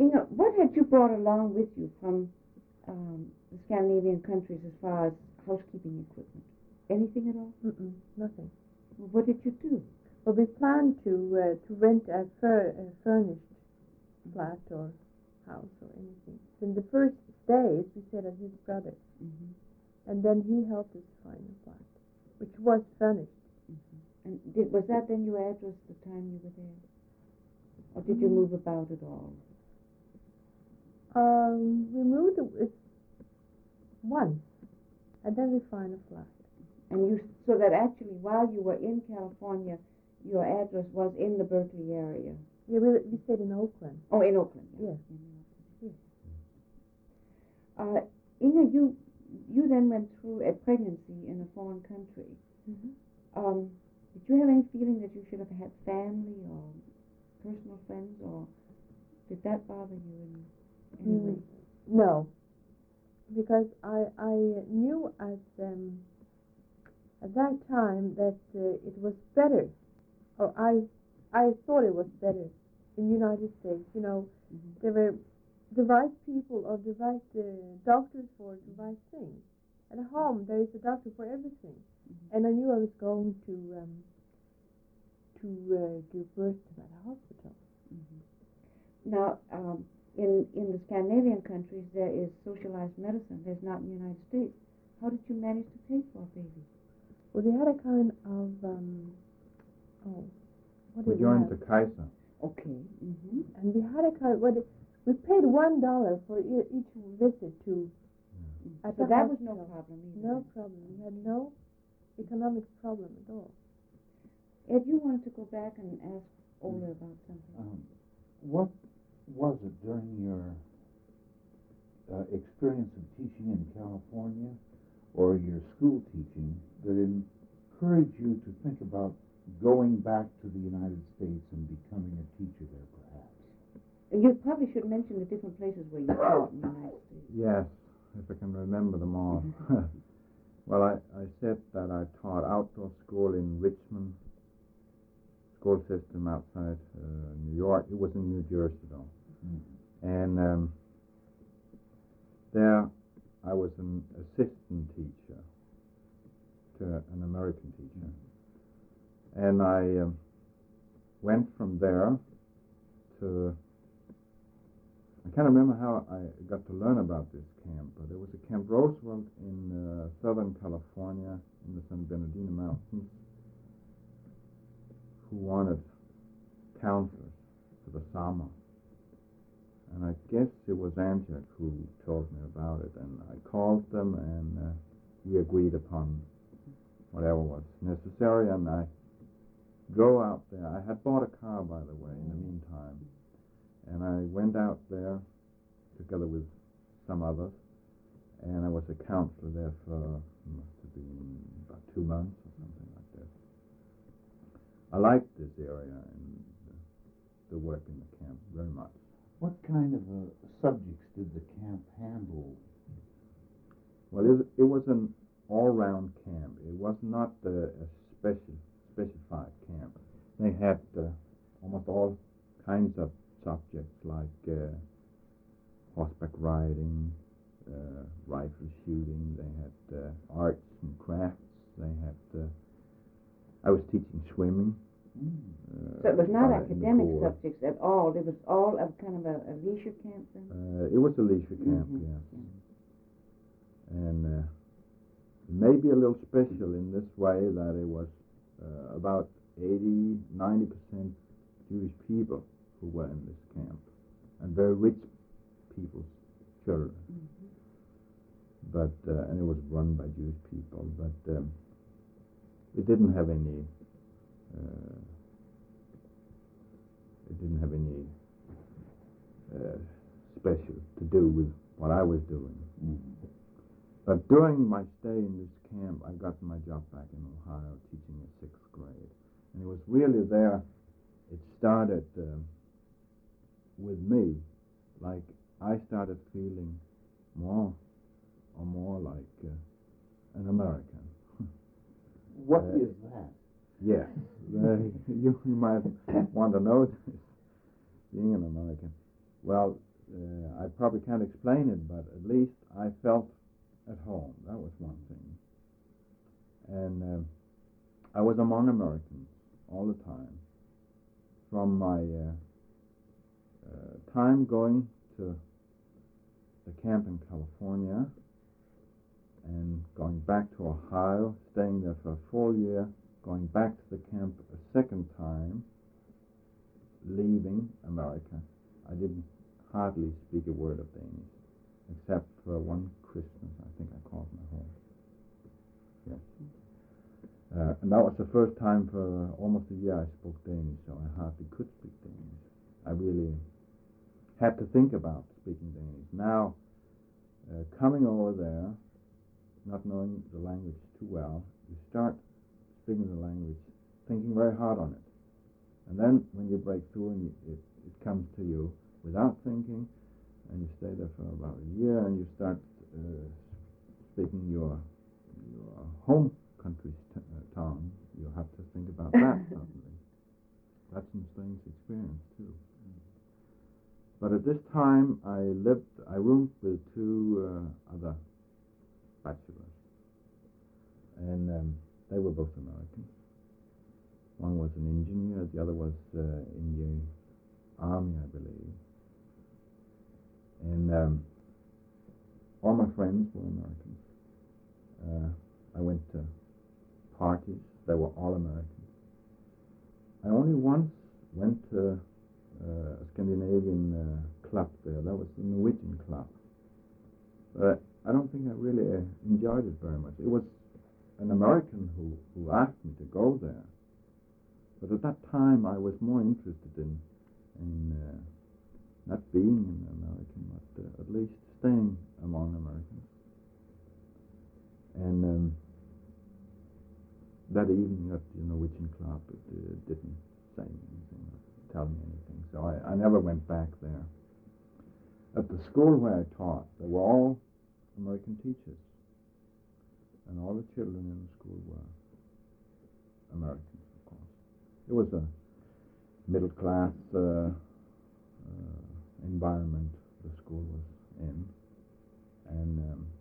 Inga, what had you brought along with you from the Scandinavian countries as far as housekeeping equipment? Anything at all? Nothing. Well, what did you do? Well, we planned to rent a furnished flat or house or anything. In the first days, we stayed at his brother's, and then he helped us find a flat, which was furnished. And was that then your address the time you were there? Or did you move about at all? We moved once, and then we found a flat. And so that actually while you were in California, your address was in the Berkeley area? Yeah, we stayed in Oakland. Oh, in Oakland. Yes. Yes. Inga, you then went through a pregnancy in a foreign country. Did you have any feeling that you should have had family or personal friends, or did that bother you in any way? No, because I knew at that time that it was better, or I thought it was better in the United States. You know, there were the right people or the right doctors for the right thing. At home, there is a doctor for everything, and I knew I was going to give birth at a hospital. Now, in the Scandinavian countries, there is socialized medicine. There's not in the United States. How did you manage to pay for a baby? Well, they had a kind of we joined the Kaiser. Okay. And we had a kind. We paid $1 for each visit to. So that was no problem either. No problem. We had no economic problem at all. Ed, you wanted to go back and ask Ola about something. What was it during your experience of teaching in California or your school teaching that encouraged you to think about going back to the United States and becoming a teacher there, perhaps? You probably should mention the different places where you taught in the United States. Yes, if I can remember them all. Well, I said that I taught outdoor school in Richmond, school system outside New York. It was in New Jersey, though. And there I was an assistant teacher to an American teacher. And I went from there to, I can't remember how I got to learn about this camp, but there was a Camp Roosevelt in Southern California in the San Bernardino Mountains who wanted counselors for the summer. And I guess it was Angela who told me about it, and I called them, and we agreed upon whatever was necessary, and I drove out there. I had bought a car, by the way, in the meantime, and I went out there together with some others, and I was a counselor there for, must have been about 2 months or something like that. I liked this area and the work in the camp very much. What kind of subjects did the camp handle? Well, it was an all-round camp. It was not a specified camp. They had almost all kinds of subjects like horseback riding, rifle shooting. They had arts and crafts. They had. I was teaching swimming. So it was not academic subjects at all. It was all of kind of a leisure camp then? It was a leisure camp, yes. And maybe a little special in this way that it was about 80-90% Jewish people who were in this camp, and very rich people's children. But and it was run by Jewish people, but it didn't have any. It didn't have any special to do with what I was doing. But during my stay in this camp, I got my job back in Ohio teaching the 6th grade. And it was really there, it started with me, like I started feeling more like an American. What is that? Yes, you might want to know this, being an American. Well, I probably can't explain it, but at least I felt at home. That was one thing. And I was among Americans all the time. From my time going to the camp in California and going back to Ohio, staying there for a full year, going back to the camp a second time, leaving America. I didn't hardly speak a word of Danish, except for one Christmas. I think I called my home. Yes. And that was the first time for almost a year I spoke Danish, so I hardly could speak Danish. I really had to think about speaking Danish. Now, coming over there, not knowing the language too well, you start speaking the language, thinking very hard on it. And then when you break through and it comes to you without thinking, and you stay there for about a year, and you start speaking your home country's tongue, you have to think about that suddenly. That's a strange experience too. But at this time, I roomed with two other bachelors, and they were both Americans. One was an engineer, the other was in the army, I believe. And all my friends were Americans. I went to parties, they were all Americans. I only once went to a Scandinavian club there. That was the Norwegian club. But I don't think I really enjoyed it very much. It was an American who asked me to go there. But at that time, I was more interested in not being an American, but at least staying among Americans. And that evening at the Norwegian club, it didn't say anything, tell me anything. So I never went back there. At the school where I taught, they were all American teachers. And all the children in the school were Americans, of course. It was a middle-class environment the school was in. And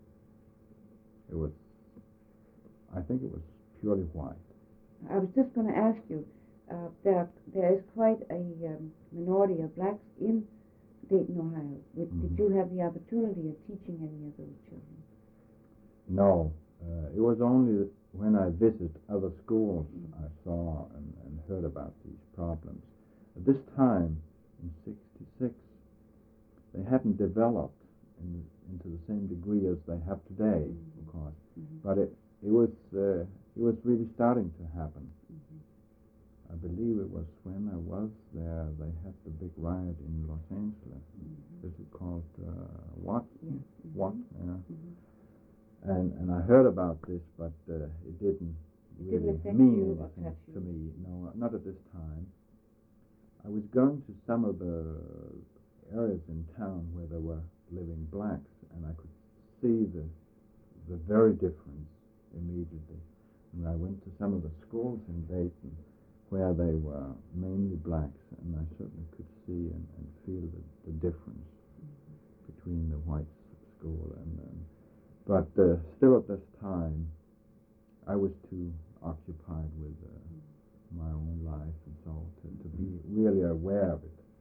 I think it was purely white. I was just going to ask you, there is quite a minority of blacks in Dayton, Ohio. Did you have the opportunity of teaching any of those children? No. It was only when I visited other schools I saw and heard about these problems. At this time, in '66, they hadn't developed into the same degree as they have today, of course. But it was really starting to happen. I believe it was when I was there, they had the big riot in Los Angeles. Is it called what? Yeah. What? Yeah. And I heard about this, but it didn't really mean anything to me. No, not at this time. I was going to some of the areas in town where there were living blacks, and I could see the very difference immediately. And I went to some of the schools in Dayton where they were mainly blacks, and I certainly could see and feel the difference between the white school and but still at this time I was too occupied with my own life and so to be really aware of it.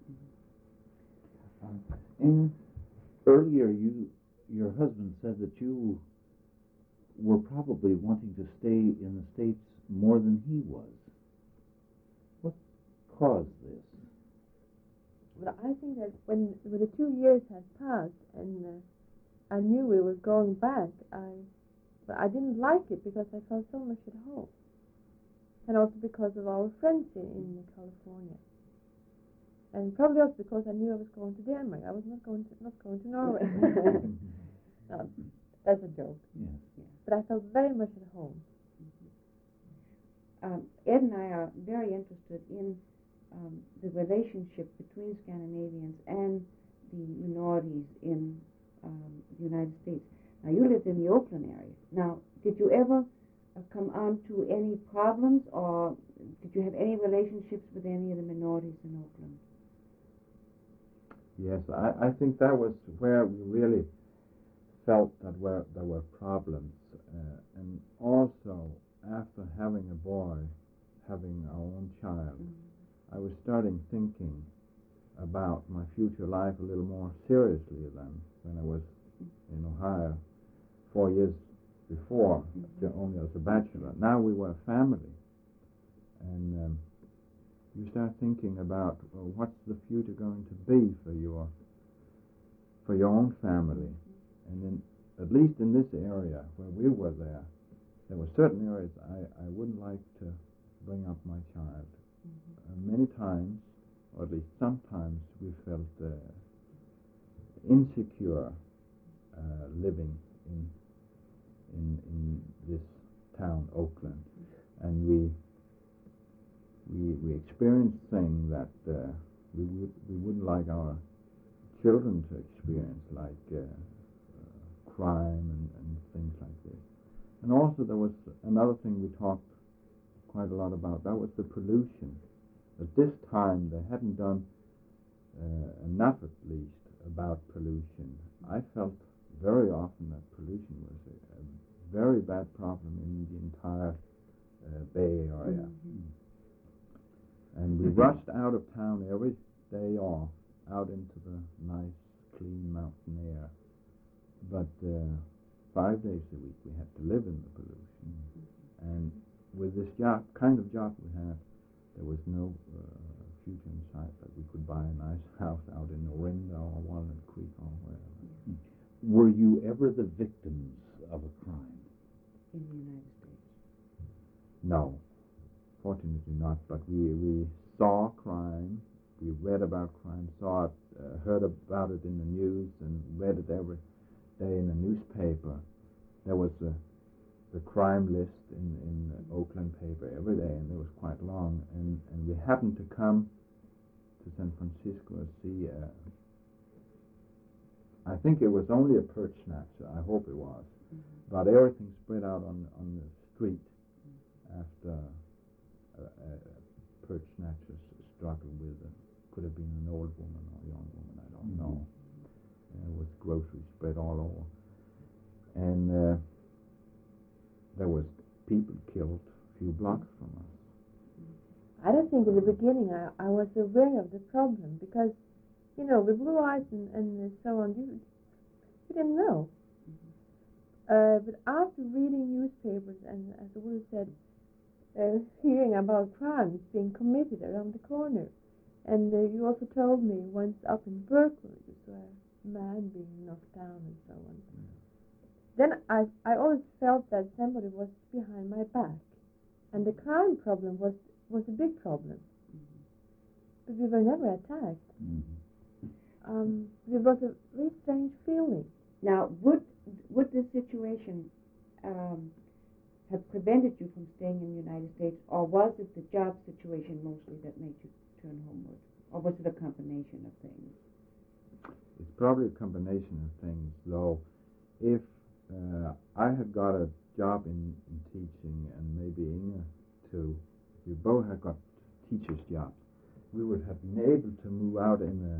And earlier your husband said that you were probably wanting to stay in the States more than he was. What caused this? Well, I think that when the 2 years had passed and I knew we were going back, I didn't like it because I felt so much at home. And also because of our friends in California. And probably also because I knew I was going to Denmark. I was not going to Norway. No, that's a joke. Yes. But I felt very much at home. Ed and I are very interested in the relationship between Scandinavians and the minorities in the United States. Now, you lived in the Oakland area. Now, did you ever come on to any problems, or did you have any relationships with any of the minorities in Oakland? Yes, I think that was where we really felt that there were problems. And also, after having a boy, having our own child, I was starting thinking about my future life a little more seriously than when I was in Ohio 4 years before, only as a bachelor. Now we were a family, and you start thinking about, well, what's the future going to be for your own family. And at least in this area where we were there were certain areas I wouldn't like to bring up my child. Many times, or at least sometimes, we felt insecure living in this town, Oakland, and we experienced things that we wouldn't like our children to experience, like crime and things like this. And also there was another thing we talked quite a lot about. That was the pollution. At this time they hadn't done enough, at least, about pollution. I felt very often that pollution was a very bad problem in the entire Bay Area. And we rushed out of town every day off, out into the nice, clean mountain air. But 5 days a week we had to live in the pollution. And with this kind of job we had, there was no future in sight that we could buy a nice house out in Orinda or Walnut Creek or wherever. Were you ever the victims of a crime? In the United States? No, fortunately not. But we saw crime, we read about crime, saw it, heard about it in the news, and read it every day in the newspaper. There was the crime list in the Oakland paper every day, and it was quite long. And we happened to come to San Francisco and see. I think it was only a perch snatcher. I hope it was. But everything spread out on the street after perch snatchers struggled with it. Could have been an old woman or a young woman, I don't know. There was groceries spread all over. And there was people killed a few blocks from us. I don't think in the beginning I was aware of the problem because, you know, with blue eyes and so on, you didn't know. But after reading newspapers and, as Will said, hearing about crimes being committed around the corner, and you also told me once up in Berkeley, you saw a man being knocked down and so on. Then I always felt that somebody was behind my back, and the crime problem was a big problem. But we were never attacked. There was a very strange feeling. Now, would this situation have prevented you from staying in the United States, or was it the job situation mostly that made you turn homeward, or was it a combination of things? It's probably a combination of things, though. If I had got a job in teaching, and maybe Inge too, if we both had got teachers' jobs, we would have been able to move out in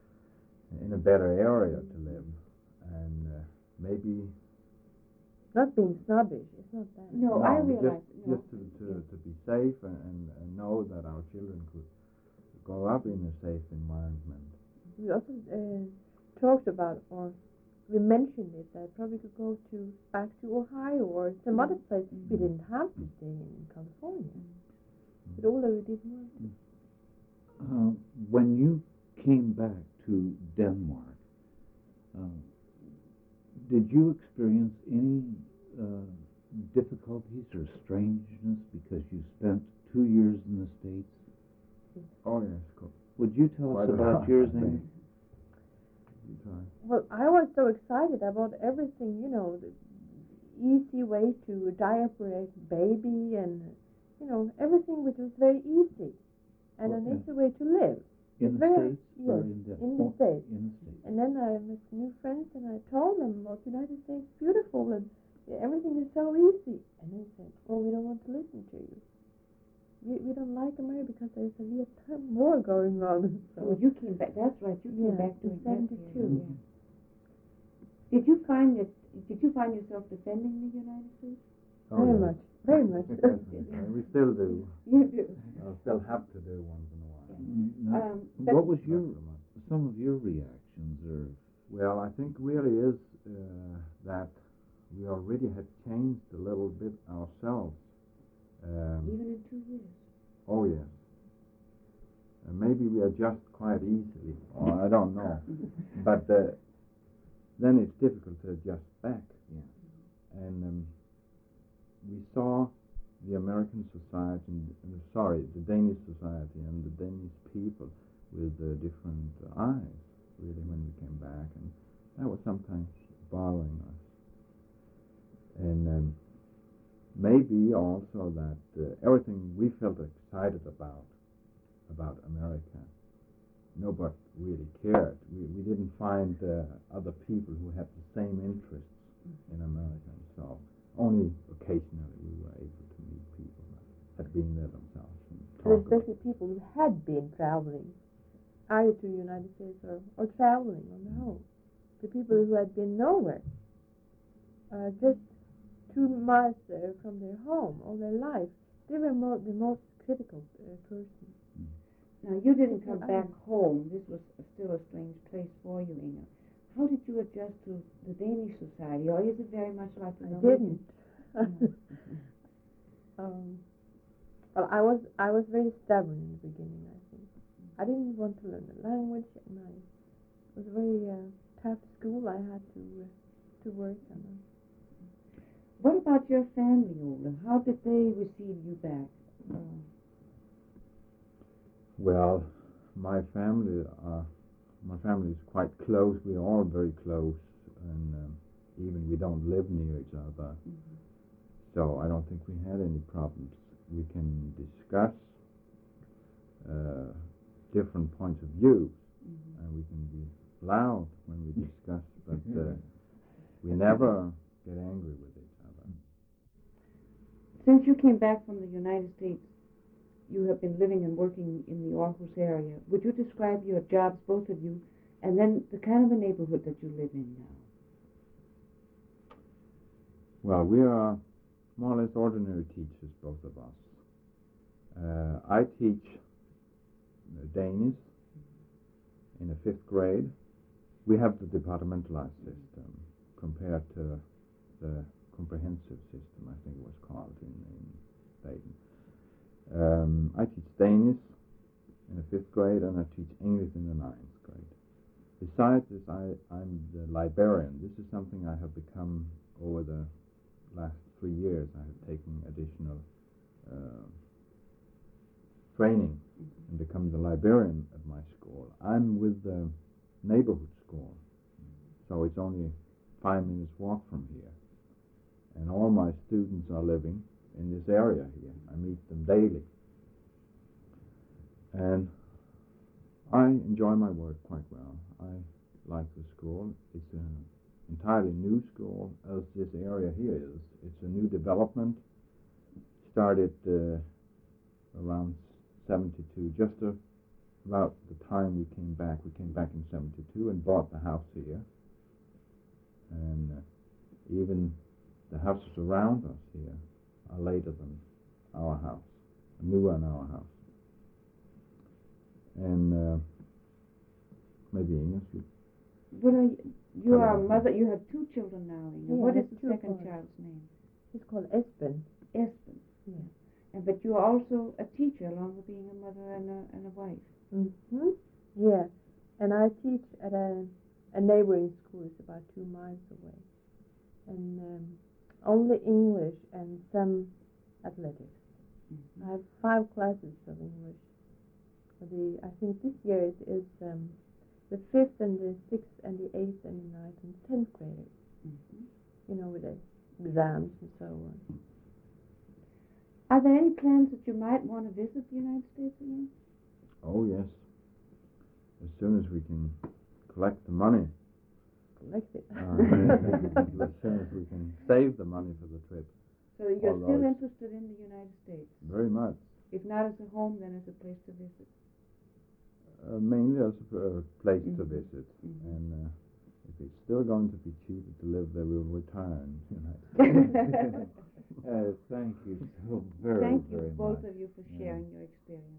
a better area to live, and maybe. Not being snobbish, it's not that. No, I realize. Just to be safe and know that our children could grow up in a safe environment. We also talked about, or we mentioned it, that probably could go back to Ohio or some other place. We didn't have to stay in California. But although we didn't want to. When you came back to Denmark, did you experience any difficulties or strangeness because you spent 2 years in the States? Oh, yes, cool. Would you tell us about yours, Inge? Well, I was so excited about everything, you know, the easy way to diaper a baby and, you know, everything which was very easy and an easy way to live. In the States? Yes, Or in the States. In the States. And then I met new friends and I told them about the United States is beautiful and everything is so easy. And they said, well, we don't want to listen to you. We don't like America because there's a Vietnam War going on. So you came back. That's right. You came back in during that 72. period, yeah. Did you find yourself defending the United States? Oh, Very yes. much, very much. And we still do. You do. I still have to do once in a while. Now, But- what was Not so much. some of your reactions, or Well, I think really is that we already had changed a little bit ourselves. Even in 2 years. Oh yes. Maybe we adjust quite easily, or I don't know. But then it's difficult to adjust back. Yeah. And we saw the American society, the Danish society and the Danish people with different eyes, really, when we came back, and that was sometimes bothering us. And maybe also that everything we felt excited about America, nobody really cared. We didn't find other people who had the same interests in America, so only occasionally we were able to meet people that had been there themselves. And And talk about especially people who had been traveling, either to the United States or traveling on their own. The people who had been nowhere, just 2 miles from their home all their life, they were the most critical person. Now, you didn't come I back didn't. home. This was still a strange place for you, Inga. How did you adjust to the Danish society, or is it very much like the I Norwegian? didn't. Well, I was very stubborn in the beginning, I think. I didn't want to learn the language, and it was a very tough school I had to work on. What about your family, Ole? How did they receive you back? Well, my family is quite close. We're all very close, and even we don't live near each other. Mm-hmm. So I don't think we had any problems. We can discuss different points of view, Mm-hmm. and we can be loud when we discuss, but we never get angry with each other. Since you came back from the United States, you have been living and working in the Aarhus area. Would you describe your jobs, both of you, and then the kind of a neighborhood that you live in now? Well, we are more or less ordinary teachers, both of us. I teach Danish in the 5th grade. We have the departmentalized system compared to the comprehensive system, I think it was called in Baden. I teach Danish in the 5th grade, and I teach English in the 9th grade. Besides this, I'm the librarian. This is something I have become over the last 3 years. I have taken additional training and become the librarian at my school. I'm with the neighborhood school, so it's only 5 minutes walk from here. And all my students are living in this area here. I meet them daily. And I enjoy my work quite well. I like the school. It's an entirely new school, as this area here is. It's a new development. Started around 72, just about the time we came back. We came back in 72 and bought the house here. And even the houses around us here are later than our house, newer than our house. And maybe Inga should. What are you are a Hello. mother. You have 2 children now, Inga. Yeah, What I is have the 2 second boys. child's name? It's called Espen. Espen. Yeah. And but you are also a teacher, along with being a mother and a wife. Mm-hmm. Yeah, and I teach at a neighboring school. It's about 2 miles away, and only English and some athletics. Mm-hmm. I have 5 classes of English. I think this year it is the 5th and the 6th and the 8th and the 9th and 10th graders. Mm-hmm. You know, with the exams and so on. Are there any plans that you might want to visit the United States again? Oh yes. As soon as we can collect the money. Collect it. As soon as we can save the money for the trip. So you're Although still it's- interested in the United States? Very much. If not as a home, then as a place to visit. Mainly as a place to Mhm. visit. Mhm. And if it's still going to be cheaper to live there, we'll retire. Thank you so very, Thank very you, much. both of you, for Yeah. sharing your experience.